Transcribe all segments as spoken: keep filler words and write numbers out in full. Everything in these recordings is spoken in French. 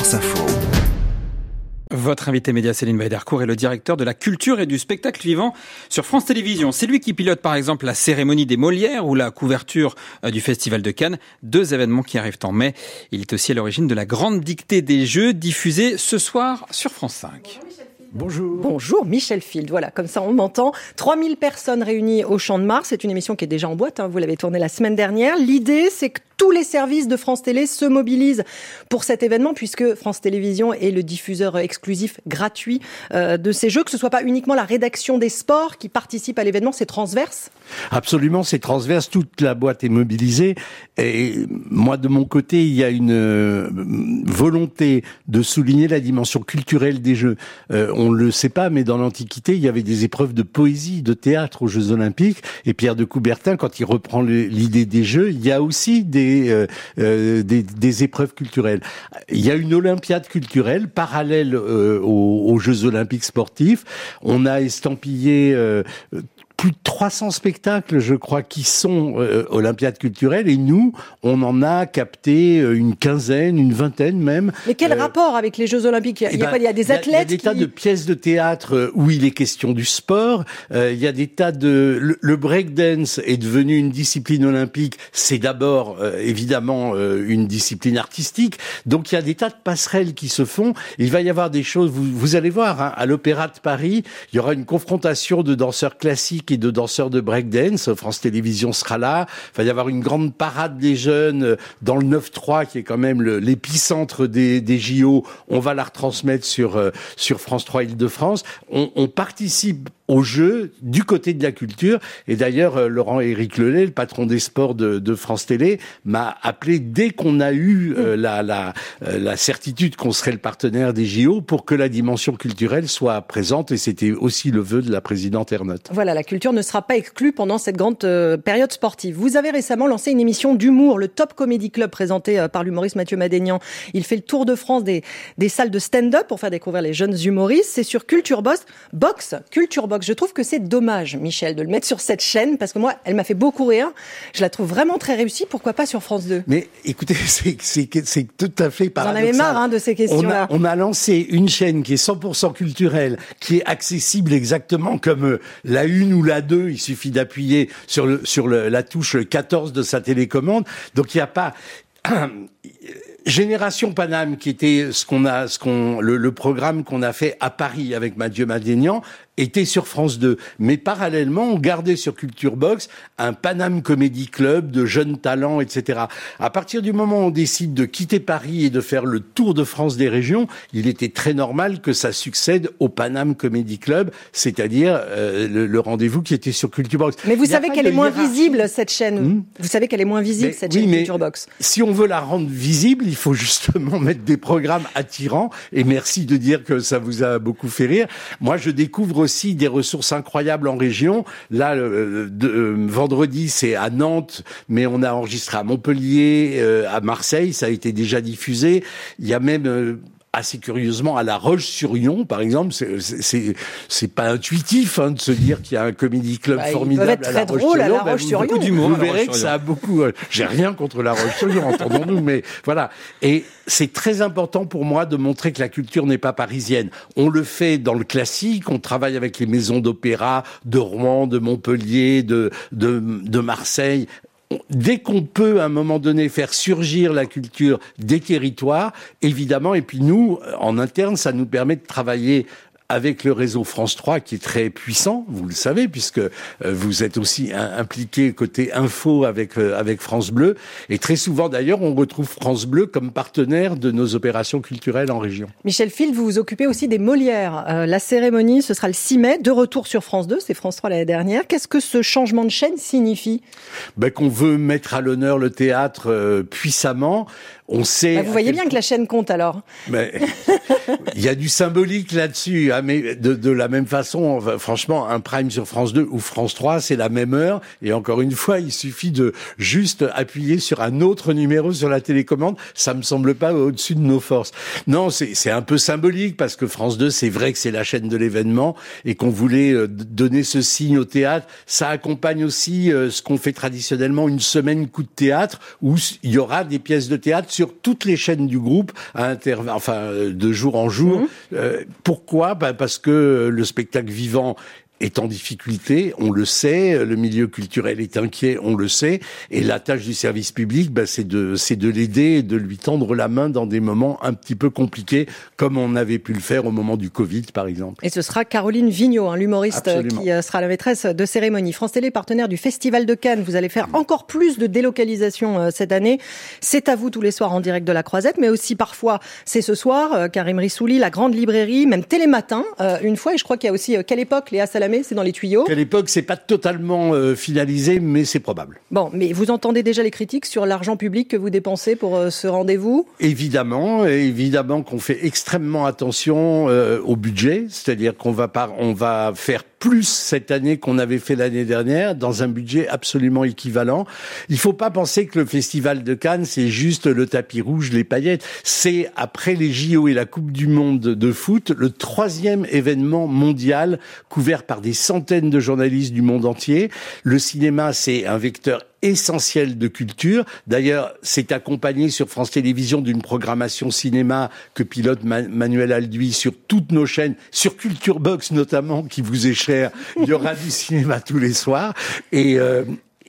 France Info. Votre invité média Céline Weidercourt est le directeur de la culture et du spectacle vivant sur France Télévisions. C'est lui qui pilote par exemple la cérémonie des Molières ou la couverture du Festival de Cannes, deux événements qui arrivent en mai. Il est aussi à l'origine de la grande dictée des Jeux diffusée ce soir sur France cinq. Bonjour. Bonjour, Michel Field. Voilà, comme ça on m'entend. trois mille personnes réunies au Champ de Mars. C'est une émission qui est déjà en boîte, hein. Vous l'avez tournée la semaine dernière. L'idée, c'est que tous les services de France Télé se mobilisent pour cet événement, puisque France Télévisions est le diffuseur exclusif gratuit euh, de ces jeux, que ce soit pas uniquement la rédaction des sports qui participe à l'événement, c'est transverse. Absolument, c'est transverse, toute la boîte est mobilisée. Et moi, de mon côté, il y a une euh, volonté de souligner la dimension culturelle des Jeux. Euh, on ne le sait pas, mais dans l'Antiquité, il y avait des épreuves de poésie, de théâtre aux Jeux Olympiques. Et Pierre de Coubertin, quand il reprend le, l'idée des Jeux, il y a aussi des Euh, euh, des, des épreuves culturelles. Il y a une Olympiade culturelle parallèle euh, aux, aux Jeux Olympiques sportifs. On a estampillé euh, plus de trois cents spectacles, je crois, qui sont euh, Olympiades culturelles, et nous, on en a capté une quinzaine, une vingtaine même. Mais quel euh, rapport avec les Jeux Olympiques ? Il y a, ben, quoi, il y a des athlètes Il y a des qui... tas de pièces de théâtre où il est question du sport. Euh, il y a des tas de... Le, le breakdance est devenu une discipline olympique. C'est d'abord, euh, évidemment, euh, une discipline artistique. Donc, il y a des tas de passerelles qui se font. Il va y avoir des choses... Vous, vous allez voir, hein, à l'Opéra de Paris, il y aura une confrontation de danseurs classiques et de danseurs de breakdance. France Télévisions sera là. Il va y avoir une grande parade des jeunes dans le neuf trois, qui est quand même le, l'épicentre des, des J O. On va la retransmettre sur, euh, sur France trois Île-de-France. On, on participe au jeu du côté de la culture. Et d'ailleurs, euh, Laurent-Éric Lelay, le patron des sports de, de France Télé, m'a appelé dès qu'on a eu euh, la, la, euh, la certitude qu'on serait le partenaire des J O pour que la dimension culturelle soit présente. Et c'était aussi le vœu de la présidente Ernotte. Voilà, la culture ne sera pas exclue pendant cette grande euh, période sportive. Vous avez récemment lancé une émission d'humour, le Top Comedy Club, présenté euh, par l'humoriste Mathieu Madénian. Il fait le tour de France des, des salles de stand-up pour faire découvrir les jeunes humoristes. C'est sur Culture Box. Box, Culture Box. Je trouve que c'est dommage, Michel, de le mettre sur cette chaîne, parce que moi, elle m'a fait beaucoup rire. Je la trouve vraiment très réussie. Pourquoi pas sur France deux ? Mais écoutez, c'est, c'est, c'est tout à fait paradoxal. Vous en avez marre hein, de ces questions-là. On a, on a lancé une chaîne qui est cent pour cent culturelle, qui est accessible exactement comme la une ou la deux. Il suffit d'appuyer sur, le, sur le, la touche quatorze de sa télécommande. Donc il n'y a pas... Génération Paname, qui était ce qu'on a, ce qu'on, le, le programme qu'on a fait à Paris avec Mathieu Madénian, était sur France deux. Mais parallèlement, on gardait sur Culture Box un Paname Comedy Club de jeunes talents, et cetera. À partir du moment où on décide de quitter Paris et de faire le tour de France des régions, il était très normal que ça succède au Paname Comedy Club, c'est-à-dire euh, le, le rendez-vous qui était sur Culture Box. Mais vous savez qu'elle est moins hiérarchie. visible, cette chaîne. Mmh. Vous savez qu'elle est moins visible, mais, cette oui, chaîne mais Culture Box. Si on veut la rendre visible, il faut justement mettre des programmes attirants. Et merci de dire que ça vous a beaucoup fait rire. Moi, je découvre aussi des ressources incroyables en région. Là, euh, de, euh, vendredi, c'est à Nantes, mais on a enregistré à Montpellier, euh, à Marseille, ça a été déjà diffusé. Il y a même... Euh, assez curieusement, à La Roche-sur-Yon, par exemple, c'est, c'est, c'est pas intuitif hein, de se dire qu'il y a un comédie club bah, formidable être à La très drôle à La Roche-sur-Yon. Bah, vous, vous, vous verrez que ça a beaucoup... Euh, j'ai rien contre La Roche-sur-Yon, entendons-nous, mais voilà. Et c'est très important pour moi de montrer que la culture n'est pas parisienne. On le fait dans le classique, on travaille avec les maisons d'opéra de Rouen, de Montpellier, de, de, de Marseille... Dès qu'on peut, à un moment donné, faire surgir la culture des territoires, évidemment, et puis nous, en interne, ça nous permet de travailler avec le réseau France trois qui est très puissant, vous le savez, puisque euh, vous êtes aussi un, impliqué côté info avec euh, avec France Bleu. Et très souvent, d'ailleurs, on retrouve France Bleu comme partenaire de nos opérations culturelles en région. Michel Field, vous vous occupez aussi des Molières. Euh, la cérémonie, ce sera le six mai, de retour sur France deux, c'est France trois l'année dernière. Qu'est-ce que ce changement de chaîne signifie ? Ben, qu'on veut mettre à l'honneur le théâtre euh, puissamment. On sait. Bah vous voyez bien que la chaîne compte alors. Mais il y a du symbolique là-dessus. Hein. Ah, mais de, de la même façon, franchement, un prime sur France deux ou France trois, c'est la même heure. Et encore une fois, il suffit de juste appuyer sur un autre numéro sur la télécommande. Ça me semble pas au-dessus de nos forces. Non, c'est, c'est un peu symbolique parce que France deux, c'est vrai que c'est la chaîne de l'événement et qu'on voulait donner ce signe au théâtre. Ça accompagne aussi ce qu'on fait traditionnellement, une semaine coup de théâtre où il y aura des pièces de théâtre sur toutes les chaînes du groupe à intervalles, enfin, de jour en jour. Mmh. Euh, pourquoi? Bah, parce que le spectacle vivant est en difficulté, on le sait, le milieu culturel est inquiet, on le sait, et la tâche du service public, bah, c'est de, c'est de l'aider et de lui tendre la main dans des moments un petit peu compliqués, comme on avait pu le faire au moment du Covid, par exemple. Et ce sera Caroline Vigneault, hein, l'humoriste Absolument. qui sera la maîtresse de cérémonie. France Télé, partenaire du Festival de Cannes, vous allez faire encore plus de délocalisation euh, cette année. C'est à vous tous les soirs en direct de la Croisette, mais aussi parfois, c'est ce soir, euh, Karim Rissouli, la Grande Librairie, même Télématin, euh, une fois, et je crois qu'il y a aussi euh, Quelle Époque, Léa Salamé, c'est dans les tuyaux. Quelle Époque, c'est pas totalement euh, finalisé, mais c'est probable. Bon, mais vous entendez déjà les critiques sur l'argent public que vous dépensez pour euh, ce rendez-vous ? Évidemment, évidemment qu'on fait extrêmement attention euh, au budget, c'est-à-dire qu'on va par, on va faire plus cette année qu'on avait fait l'année dernière, dans un budget absolument équivalent. Il faut pas penser que le Festival de Cannes, c'est juste le tapis rouge, les paillettes. C'est, après les J O et la Coupe du Monde de foot, le troisième événement mondial couvert par des centaines de journalistes du monde entier. Le cinéma, c'est un vecteur essentiel de culture. D'ailleurs, c'est accompagné sur France Télévisions d'une programmation cinéma que pilote Ma- Manuel Alduy sur toutes nos chaînes, sur Culture Box notamment, qui vous est cher. Il y aura du cinéma tous les soirs. Et euh,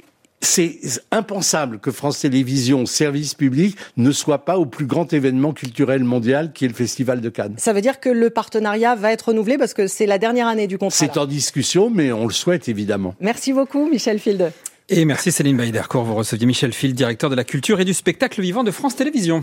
c'est impensable que France Télévisions, service public, ne soit pas au plus grand événement culturel mondial qui est le Festival de Cannes. Ça veut dire que le partenariat va être renouvelé parce que c'est la dernière année du contrat. C'est en discussion, mais on le souhaite évidemment. Merci beaucoup, Michel Field. Et merci Céline Bailly-Dercourt. Vous receviez Michel Field, directeur de la culture et du spectacle vivant de France Télévisions.